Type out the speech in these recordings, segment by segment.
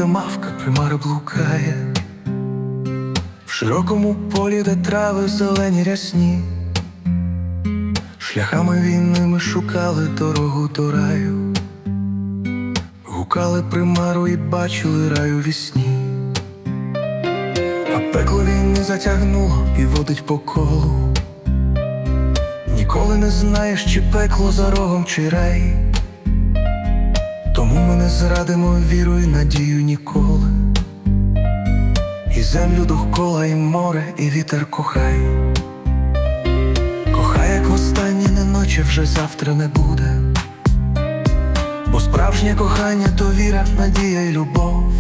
мавка примара блукає в широкому полі, де трави зелені рясні. Шляхами війни ми шукали дорогу до раю, гукали примару і бачили рай у вісні. А пекло війни затягнуло і водить по колу. Ніколи не знаєш, чи пекло за рогом, чи рай. Тому ми не зрадимо віру і надію ніколи. І землю довкола, і море, і вітер кохай. Кохай, як востаннє, не ночі, вже завтра не буде. Бо справжнє кохання то віра, надія і любов.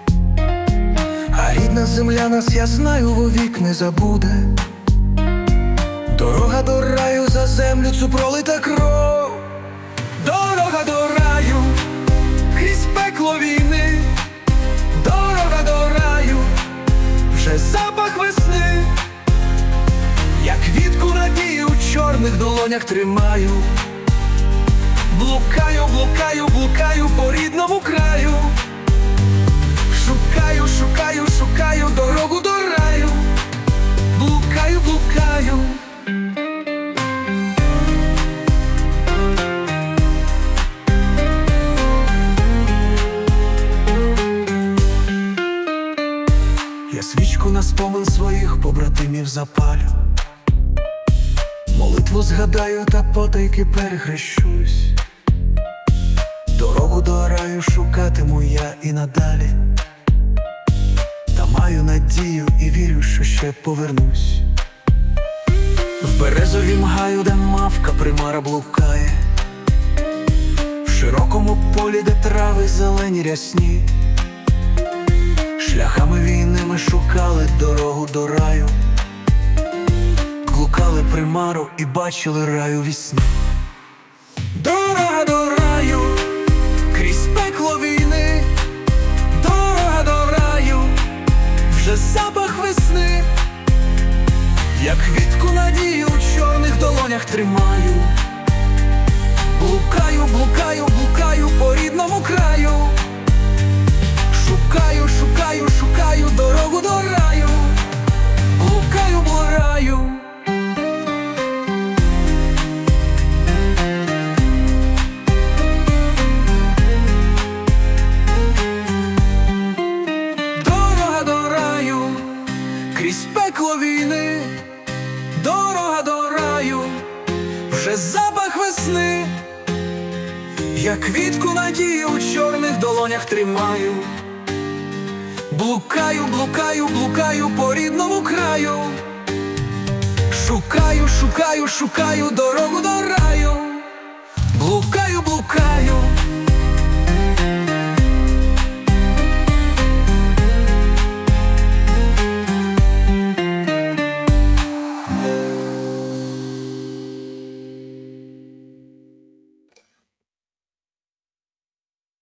А рідна земля нас, я знаю, вовік не забуде. Дорога до раю, за землю цю пролита кров. Дорога до раю крізь пекло війни. Дорога до раю, вже запах весни. Я квітку надії у чорних долонях тримаю. Блукаю, блукаю, блукаю по рідному краю. Шукаю, шукаю, шукаю дорогу до раю. Блукаю, блукаю. Я свічку на спомин своїх побратимів запалю. Молитву згадаю та потайки перехрещусь. Дорогу до раю шукатиму я і надалі. Та маю надію і вірю, що ще повернусь. В березовім гаю, де мавка примара блукає, в широкому полі, де трави зелені рясні. Шляхами війни ми шукали дорогу до раю, блукали примару і бачили рай у вісні. Дорога до раю крізь пекло війни. Дорога до раю, вже запах весни. Я квітку надії у чорних долонях тримаю. Блукаю, блукаю, блукаю по рідному краю. Шукаю, шукаю, шукаю дорогу до раю. Блукаю по раю. Дорога до раю крізь пекло війни. Дорога до раю, вже запах весни. Я квітку надії у чорних долонях тримаю. Блукаю, блукаю, блукаю по рідному краю. Шукаю, шукаю, шукаю дорогу до раю.